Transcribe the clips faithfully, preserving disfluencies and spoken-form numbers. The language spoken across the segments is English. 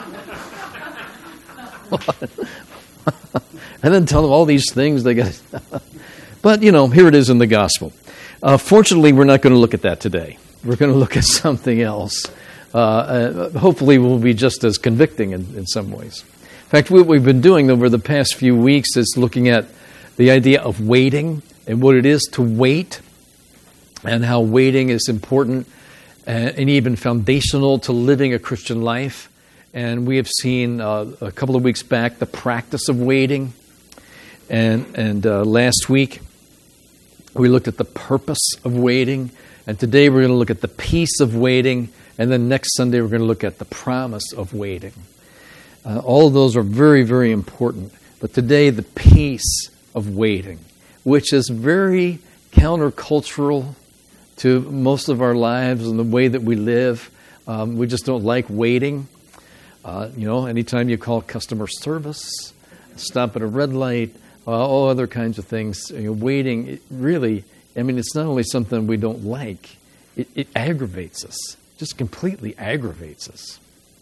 And then tell them all these things they got. But, you know, here it is in the gospel. Uh, fortunately, we're not going to look at that today. We're going to look at something else. Uh, uh, hopefully, will be just as convicting in, in some ways. In fact, what we've been doing over the past few weeks is looking at the idea of waiting and what it is to wait and how waiting is important and, and even foundational to living a Christian life. And we have seen uh, a couple of weeks back the practice of waiting. And, and uh, last week, we looked at the purpose of waiting. And today, we're going to look at the peace of waiting. And then next Sunday, we're going to look at the promise of waiting. Uh, all of those are very, very important. But today, the peace of waiting, which is very countercultural to most of our lives and the way that we live. Um, we just don't like waiting. Uh, you know, anytime you call customer service, stop at a red light, uh, all other kinds of things, you know, waiting, it really, I mean, it's not only something we don't like, it, it aggravates us, just completely aggravates us.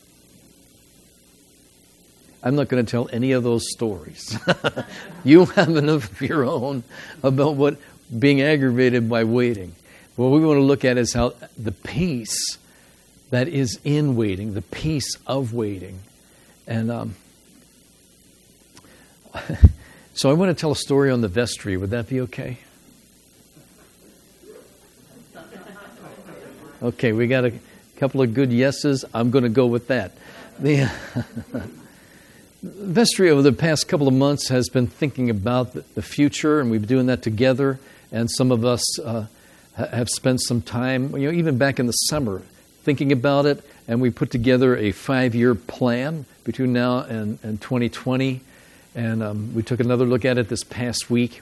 I'm not going to tell any of those stories. You have enough of your own about what being aggravated by waiting. What we want to look at is how the peace that is in waiting, the peace of waiting. And um, so I want to tell a story on the vestry. Would that be okay? Okay, we got a couple of good yeses. I'm going to go with that. The vestry over the past couple of months has been thinking about the future, and we've been doing that together. And some of us uh, have spent some time, you know, even back in the summer, thinking about it. And we put together a five-year plan between now and, and twenty twenty. And um, we took another look at it this past week.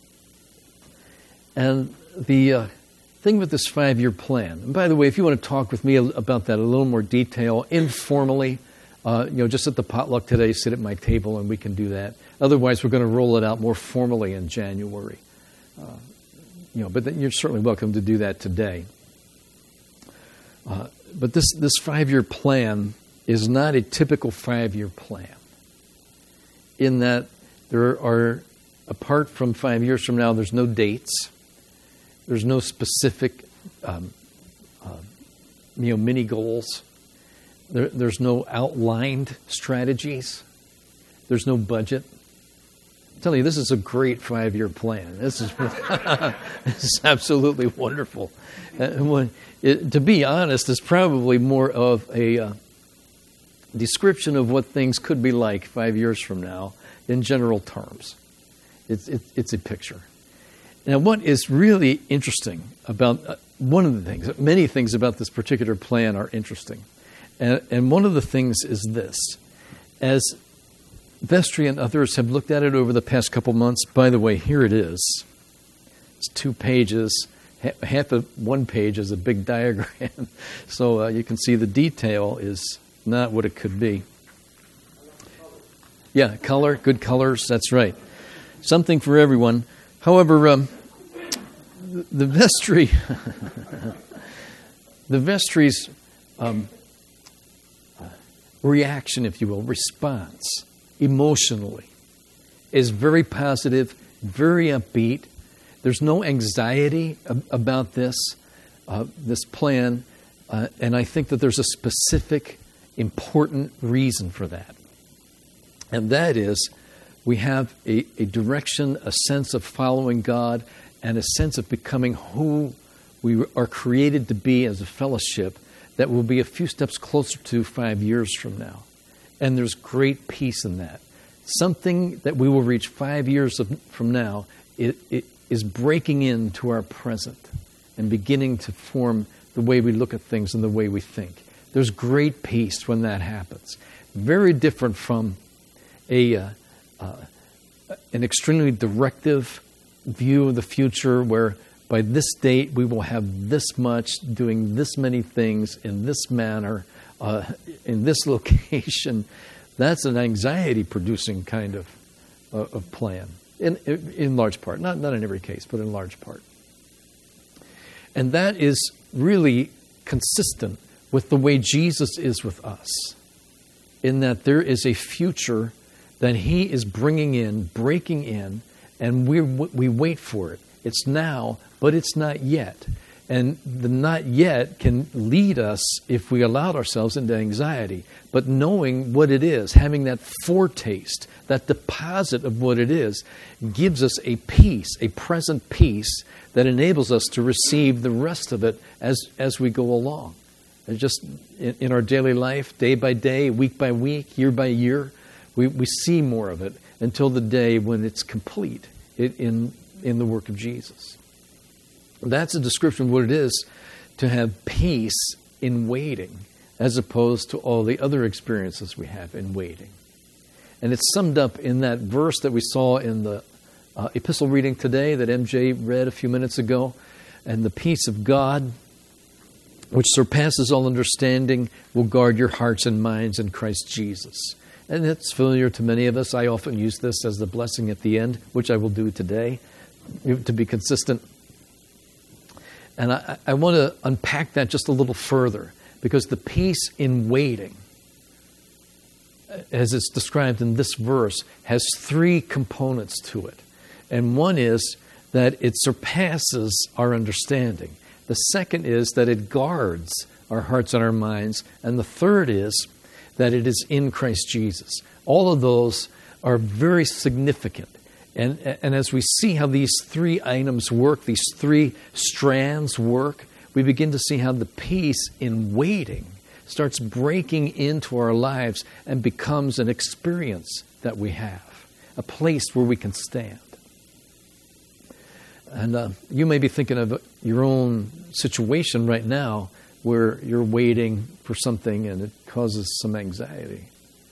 And the uh, thing with this five-year plan, and by the way, if you want to talk with me about that in a little more detail, informally, Uh, you know, just at the potluck today, sit at my table and we can do that. Otherwise, we're going to roll it out more formally in January. Uh, you know, but then you're certainly welcome to do that today. Uh, but this, this five-year plan is not a typical five-year plan in that there are, apart from five years from now, there's no dates. There's no specific, um, uh, you know, mini goals. There, there's no outlined strategies. There's no budget. I'm telling you, this is a great five-year plan. This is, this is absolutely wonderful. And when, it, to be honest, it's probably more of a uh, description of what things could be like five years from now in general terms. It's, it, it's a picture. Now, what is really interesting about, uh, one of the things, many things about this particular plan are interesting. And, and one of the things is this. As Vestry and others have looked at it over the past couple months, by the way, here it is. It's two pages. Half of one page is a big diagram. So uh, you can see the detail is not what it could be. Yeah, color, good colors, that's right. Something for everyone. However, um, the Vestry, the Vestry's um, reaction, if you will, response, emotionally, is very positive, very upbeat. There's no anxiety ab- about this, uh, this plan, uh, and I think that there's a specific, important reason for that. And that is, we have a, a direction, a sense of following God, and a sense of becoming who we are created to be as a fellowship that will be a few steps closer to five years from now. And there's great peace in that. Something that we will reach five years of, from now, it, it is breaking into our present and beginning to form the way we look at things and the way we think. There's great peace when that happens. Very different from a uh, uh, an extremely directive view of the future where by this date, we will have this much, doing this many things in this manner, uh, in this location. That's an anxiety-producing kind of uh, of plan, in in large part. Not not in every case, but in large part. And that is really consistent with the way Jesus is with us. in that there is a future that he is bringing in, breaking in, and we we wait for it. It's now, but it's not yet. And the not yet can lead us, if we allowed ourselves, into anxiety. But knowing what it is, having that foretaste, that deposit of what it is, gives us a peace, a present peace that enables us to receive the rest of it as, as we go along. And just in, in our daily life, day by day, week by week, year by year, we, we see more of it until the day when it's complete it, in, in the work of Jesus. That's a description of what it is to have peace in waiting, as opposed to all the other experiences we have in waiting. And it's summed up in that verse that we saw in the uh, epistle reading today that M J read a few minutes ago. And the peace of God, which surpasses all understanding, will guard your hearts and minds in Christ Jesus. And it's familiar to many of us. I often use this as the blessing at the end, which I will do today, to be consistent. And I, I want to unpack that just a little further, because the peace in waiting, as it's described in this verse, has three components to it. And one is that it surpasses our understanding. The second is that it guards our hearts and our minds. And the third is that it is in Christ Jesus. All of those are very significant. And, and as we see how these three items work, these three strands work, we begin to see how the peace in waiting starts breaking into our lives and becomes an experience that we have, a place where we can stand. And uh, you may be thinking of your own situation right now where you're waiting for something and it causes some anxiety.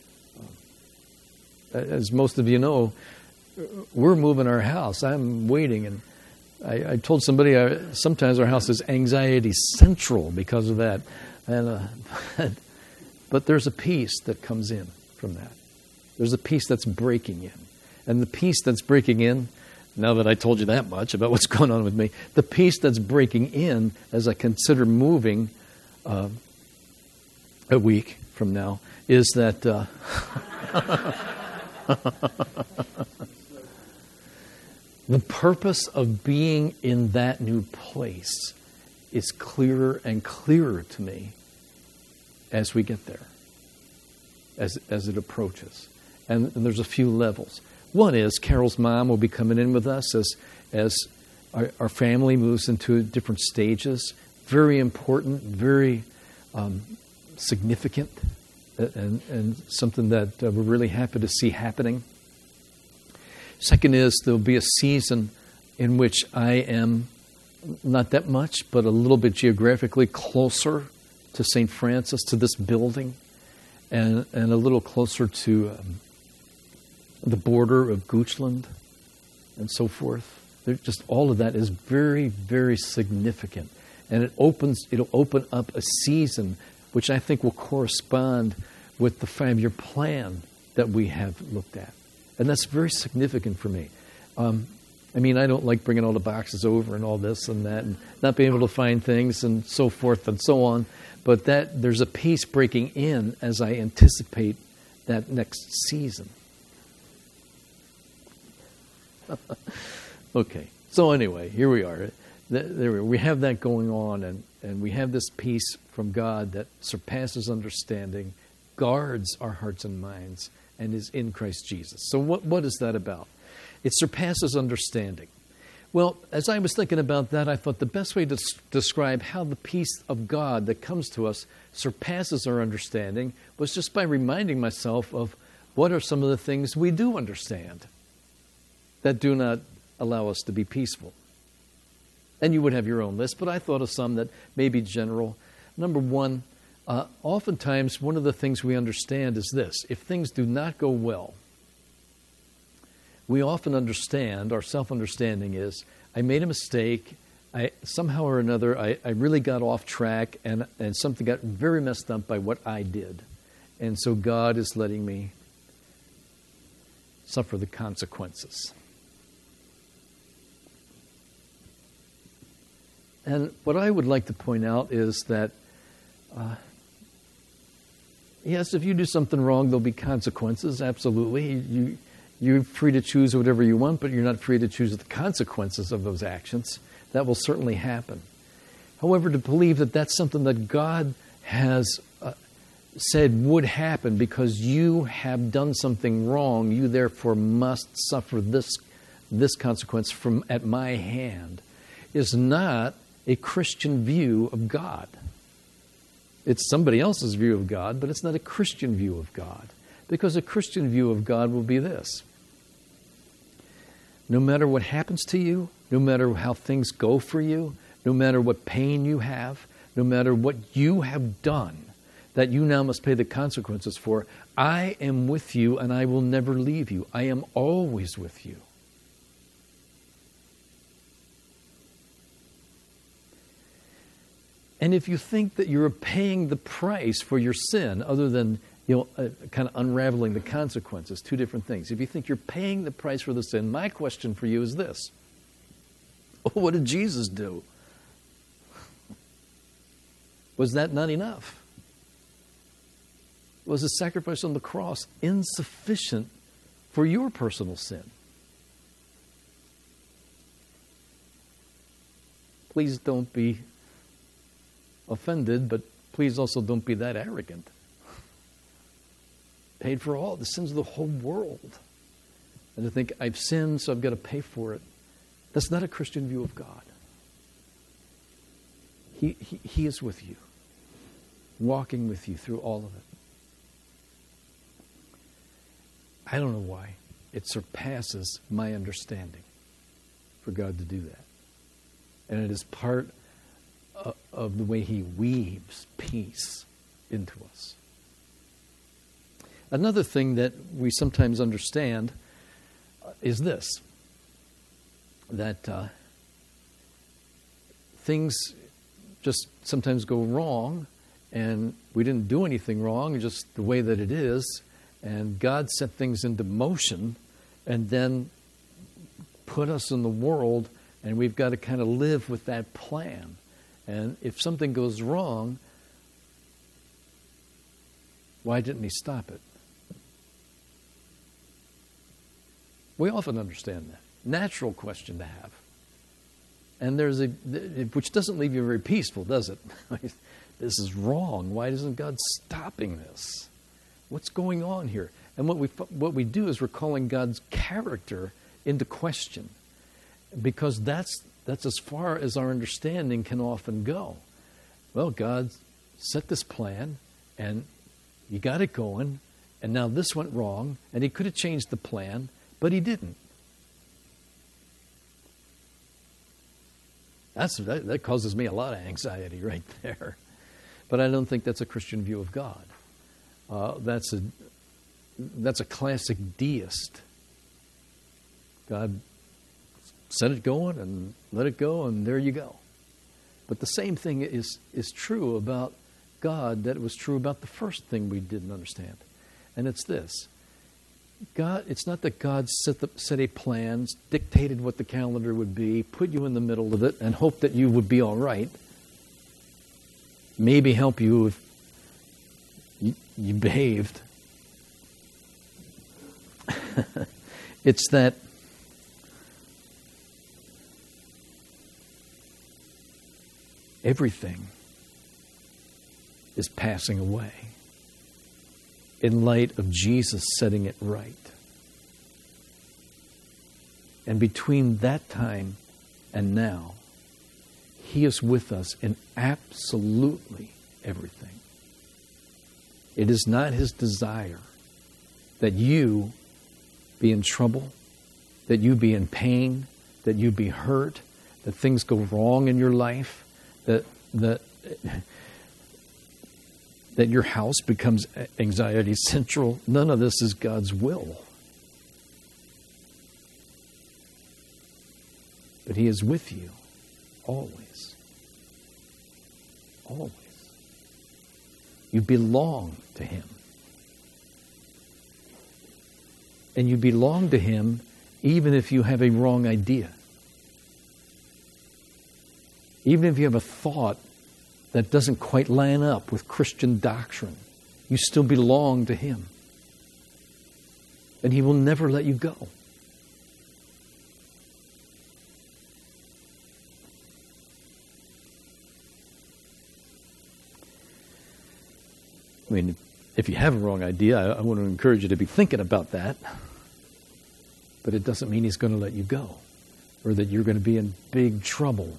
As most of you know, we're moving our house. I'm waiting, and I, I told somebody I, sometimes our house is anxiety central because of that. And uh, but, but there's a peace that comes in from that. There's a peace that's breaking in. And the peace that's breaking in, now that I told you that much about what's going on with me, the peace that's breaking in as I consider moving uh, a week from now is that... Uh, the purpose of being in that new place is clearer and clearer to me as we get there, as as it approaches. And, and there's a few levels. One is Carol's mom will be coming in with us as as our, our family moves into different stages. Very important, very um, significant, and, and something that uh, we're really happy to see happening. Second is there'll be a season in which I am not that much, but a little bit geographically closer to Saint Francis, to this building, and, and a little closer to um, the border of Goochland and so forth. There, just all of that is very, very significant. And it opens, it'll open up a season which I think will correspond with the five-year plan that we have looked at. And that's very significant for me. Um, I mean, I don't like bringing all the boxes over and all this and that and not being able to find things and so forth and so on. But that there's a peace breaking in as I anticipate that next season. Okay. So anyway, here we are. There we have that going on, and, and we have this peace from God that surpasses understanding, guards our hearts and minds, and is in Christ Jesus. So what, what is that about? It surpasses understanding. Well, as I was thinking about that, I thought the best way to s- describe how the peace of God that comes to us surpasses our understanding was just by reminding myself of what are some of the things we do understand that do not allow us to be peaceful. And you would have your own list, but I thought of some that may be general. Number one, Uh, oftentimes, one of the things we understand is this. If things do not go well, we often understand, our self-understanding is, I made a mistake, I somehow or another, I, I really got off track, and, and something got very messed up by what I did. And so God is letting me suffer the consequences. And what I would like to point out is that uh, Yes, if you do something wrong, there'll be consequences, absolutely. You, you're free to choose whatever you want, but you're not free to choose the consequences of those actions. That will certainly happen. However, to believe that that's something that God has uh, said would happen because you have done something wrong, you therefore must suffer this, this consequence from at my hand, is not a Christian view of God. It's somebody else's view of God, but it's not a Christian view of God. Because a Christian view of God will be this. No matter what happens to you, no matter how things go for you, no matter what pain you have, no matter what you have done that you now must pay the consequences for, I am with you and I will never leave you. I am always with you. And if you think that you're paying the price for your sin, other than, you know, uh, kind of unraveling the consequences, two different things. If you think you're paying the price for the sin, my question for you is this. What did Jesus do? Was that not enough? Was the sacrifice on the cross insufficient for your personal sin? Please don't be offended, but please also don't be that arrogant. Paid for all the sins of the whole world. And to think, I've sinned, so I've got to pay for it. That's not a Christian view of God. He, he, he is with you, walking with you through all of it. I don't know why. It surpasses my understanding for God to do that. And it is part of the way He weaves peace into us. Another thing that we sometimes understand is this, that uh, things just sometimes go wrong, and we didn't do anything wrong, just the way that it is, and God set things into motion and then put us in the world, and we've got to kind of live with that plan. And if something goes wrong, why didn't He stop it? We often understand that. Natural question to have. And there's a, which doesn't leave you very peaceful, does it? This is wrong. Why isn't God stopping this? What's going on here? And what we what we do is we're calling God's character into question, because that's That's as far as our understanding can often go. Well, God set this plan, and you got it going, and now this went wrong, and He could have changed the plan, but He didn't. That's, that, that causes me a lot of anxiety right there. But I don't think that's a Christian view of God. Uh, that's a that's a classic deist. God set it going and let it go, and there you go. But the same thing is, is true about God that it was true about the first thing we didn't understand. And it's this. God, it's not that God set, the, set a plan, dictated what the calendar would be, put you in the middle of it, and hoped that you would be all right. Maybe help you if you, you behaved. It's that everything is passing away in light of Jesus setting it right. And between that time and now, He is with us in absolutely everything. It is not His desire that you be in trouble, that you be in pain, that you be hurt, that things go wrong in your life, that that that your house becomes anxiety central. None of this is God's will. But He is with you always. Always. You belong to Him. And you belong to Him even if you have a wrong idea. Even if you have a thought that doesn't quite line up with Christian doctrine, You still belong to Him. And He will never let you go. I mean, if you have a wrong idea, I, I want to encourage you to be thinking about that. But it doesn't mean He's going to let you go, or that you're going to be in big trouble.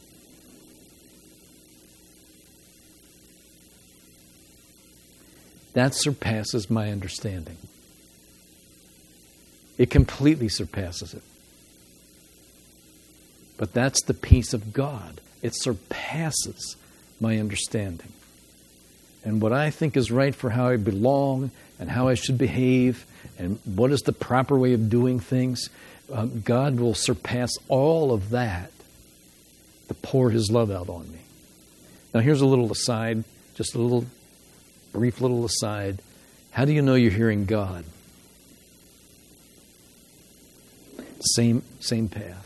That surpasses my understanding. It completely surpasses it. But that's the peace of God. It surpasses my understanding. And what I think is right for how I belong and how I should behave and what is the proper way of doing things, um, God will surpass all of that to pour His love out on me. Now here's a little aside, just a little brief little aside. How do you know you're hearing God? Same, same path.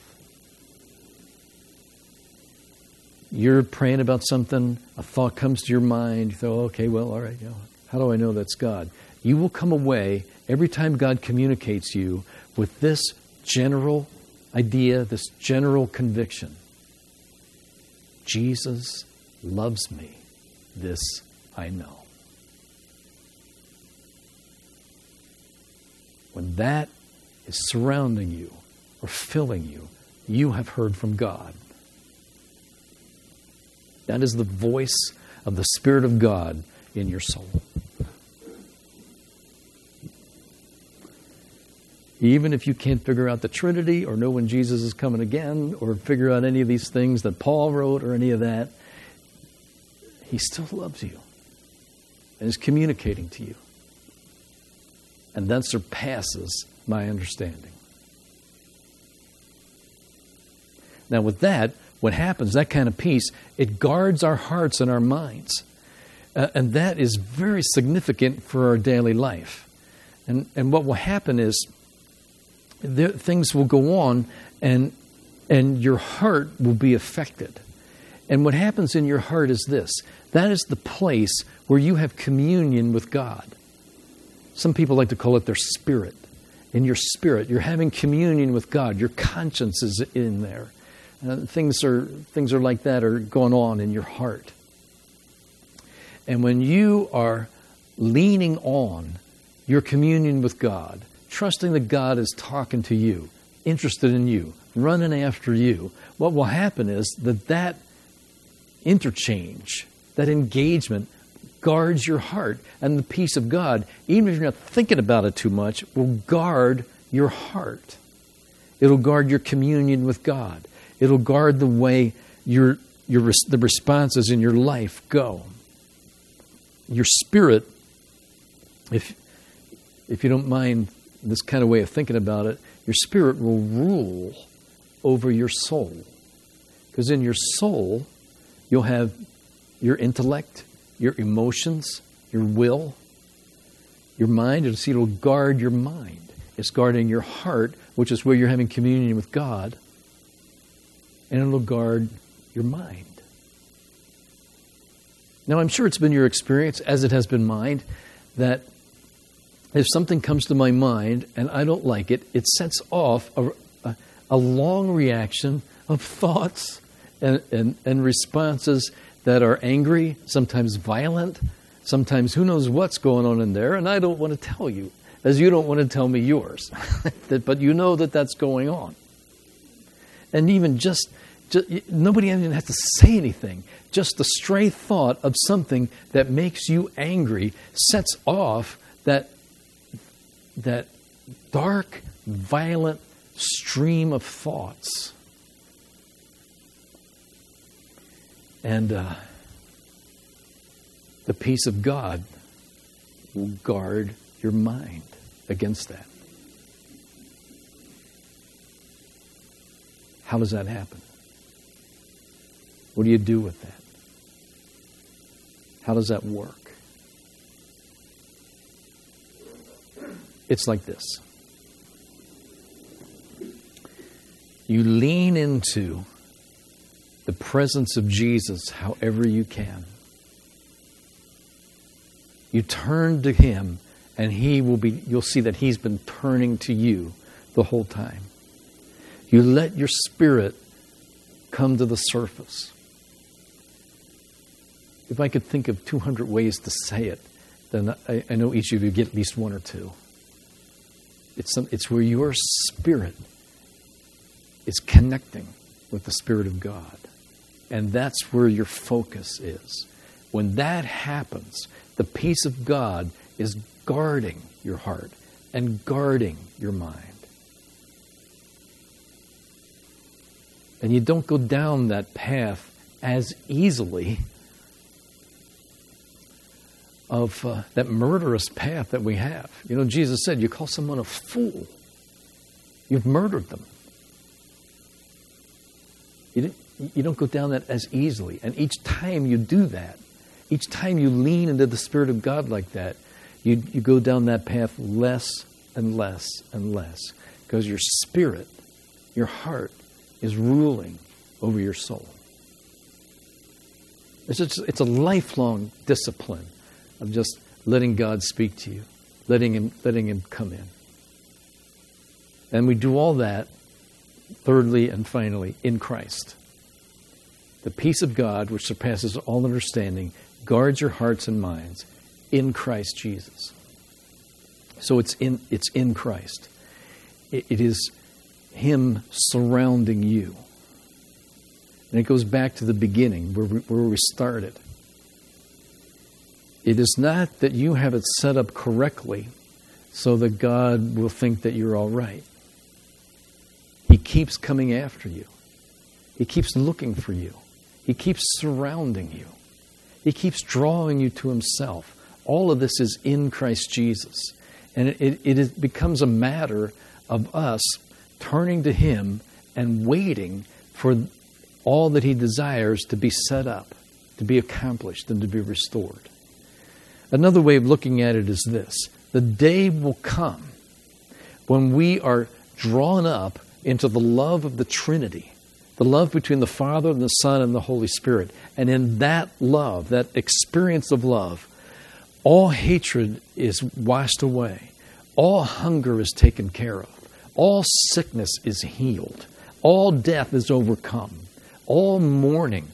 You're praying about something, a thought comes to your mind, you thought, okay, well, all right, you know, how do I know that's God? You will come away every time God communicates you with this general idea, this general conviction. Jesus loves me. This I know. When that is surrounding you or filling you, you have heard from God. That is the voice of the Spirit of God in your soul. Even if you can't figure out the Trinity or know when Jesus is coming again or figure out any of these things that Paul wrote or any of that, He still loves you and is communicating to you. And that surpasses my understanding. Now with that, what happens, that kind of peace, it guards our hearts and our minds. Uh, and that is very significant for our daily life. And and what will happen is there, things will go on and and your heart will be affected. And what happens in your heart is this. That is the place where you have communion with God. Some people like to call it their spirit. In your spirit, you're having communion with God. Your conscience is in there. Uh, things are things are like that are going on in your heart. And when you are leaning on your communion with God, trusting that God is talking to you, interested in you, running after you, what will happen is that that interchange, that engagement guards your heart, and the peace of God, even if you're not thinking about it too much, will guard your heart. It'll guard your communion with God. It'll guard the way your your the responses in your life go. Your spirit, if if you don't mind this kind of way of thinking about it, your spirit will rule over your soul. Because in your soul, you'll have your intellect, your emotions, your will, your mind. You'll see it'll guard your mind. It's guarding your heart, which is where you're having communion with God. And it'll guard your mind. Now, I'm sure it's been your experience, as it has been mine, that if something comes to my mind and I don't like it, it sets off a, a, a long reaction of thoughts and, and, and responses that are angry, sometimes violent, sometimes who knows what's going on in there, and I don't want to tell you, as you don't want to tell me yours. But you know that that's going on. And even just, just, nobody even has to say anything. Just the stray thought of something that makes you angry sets off that, that dark, violent stream of thoughts. And uh, the peace of God will guard your mind against that. How does that happen? What do you do with that? How does that work? It's like this. You lean into the presence of Jesus however you can. You turn to him, and he will be, you'll see that he's been turning to you the whole time. You let your spirit come to the surface. If I could think of two hundred ways to say it, then I, I know each of you get at least one or two. It's, some, it's where your spirit is connecting with the Spirit of God. And that's where your focus is. When that happens, the peace of God is guarding your heart and guarding your mind. And you don't go down that path as easily of uh, that murderous path that we have. You know, Jesus said, you call someone a fool, you've murdered them. You don't, you don't go down that as easily. And each time you do that, each time you lean into the Spirit of God like that, you, you go down that path less and less and less. Because your spirit, your heart, is ruling over your soul. It's, just, it's a lifelong discipline of just letting God speak to you, letting him, letting him come in. And we do all that, thirdly and finally, in Christ. The peace of God, which surpasses all understanding, guards your hearts and minds in Christ Jesus. So it's in, it's in Christ. It, it is him surrounding you. And it goes back to the beginning where we, where we started. It is not that you have it set up correctly so that God will think that you're all right. He keeps coming after you. He keeps looking for you. He keeps surrounding you. He keeps drawing you to himself. All of this is in Christ Jesus. And it, it, it is, becomes a matter of us turning to him and waiting for all that he desires to be set up, to be accomplished, and to be restored. Another way of looking at it is this. The day will come when we are drawn up into the love of the Trinity, the love between the Father and the Son and the Holy Spirit. And in that love, that experience of love, all hatred is washed away. All hunger is taken care of. All sickness is healed. All death is overcome. All mourning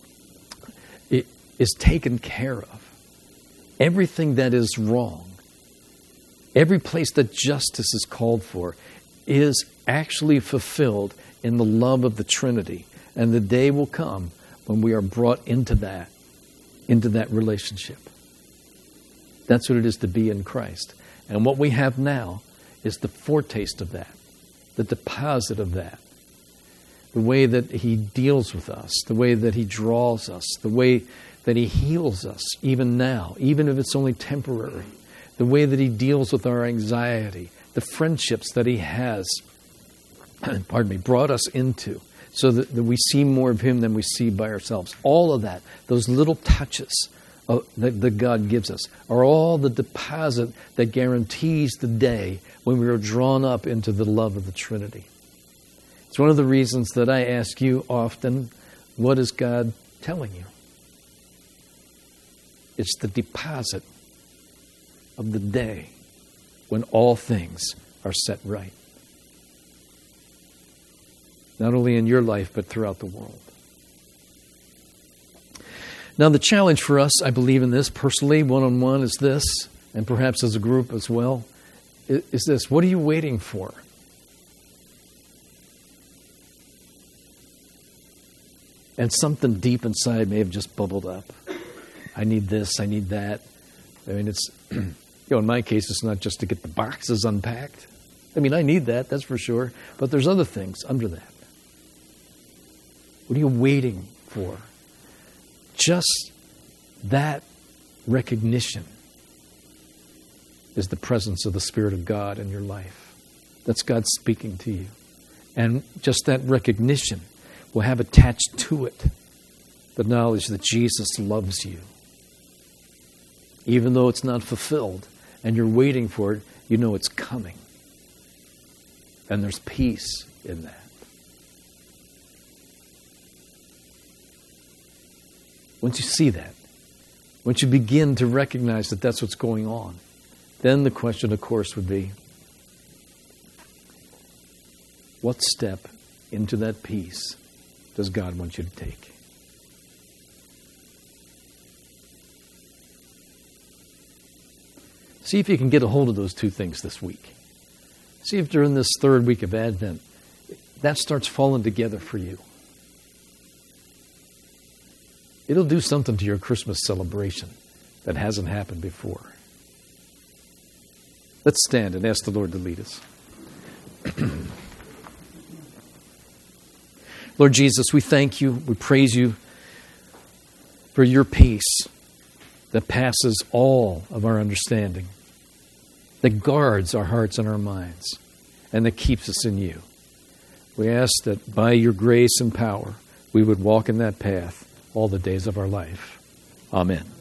is taken care of. Everything that is wrong, every place that justice is called for, is actually fulfilled in the love of the Trinity. And the day will come when we are brought into that, into that relationship. That's what it is to be in Christ. And what we have now is the foretaste of that, the deposit of that, the way that he deals with us, the way that he draws us, the way that he heals us even now, even if it's only temporary, the way that he deals with our anxiety, the friendships that he has, pardon me, brought us into, so that, that we see more of him than we see by ourselves. All of that, those little touches of, that, that God gives us, are all the deposit that guarantees the day when we are drawn up into the love of the Trinity. It's one of the reasons that I ask you often, what is God telling you? It's the deposit of the day when all things are set right. Not only in your life, but throughout the world. Now, the challenge for us, I believe in this personally, one-on-one, is this, and perhaps as a group as well, is this. What are you waiting for? And something deep inside may have just bubbled up. I need this, I need that. I mean, it's, you know, in my case, it's not just to get the boxes unpacked. I mean, I need that, that's for sure. But there's other things under that. What are you waiting for? Just that recognition is the presence of the Spirit of God in your life. That's God speaking to you. And just that recognition will have attached to it the knowledge that Jesus loves you. Even though it's not fulfilled and you're waiting for it, you know it's coming. And there's peace in that. Once you see that, once you begin to recognize that that's what's going on, then the question, of course, would be, what step into that peace does God want you to take? See if you can get a hold of those two things this week. See if during this third week of Advent, that starts falling together for you. It'll do something to your Christmas celebration that hasn't happened before. Let's stand and ask the Lord to lead us. Lord Jesus, we thank you, we praise you for your peace that passes all of our understanding, that guards our hearts and our minds, and that keeps us in you. We ask that by your grace and power, we would walk in that path all the days of our life. Amen.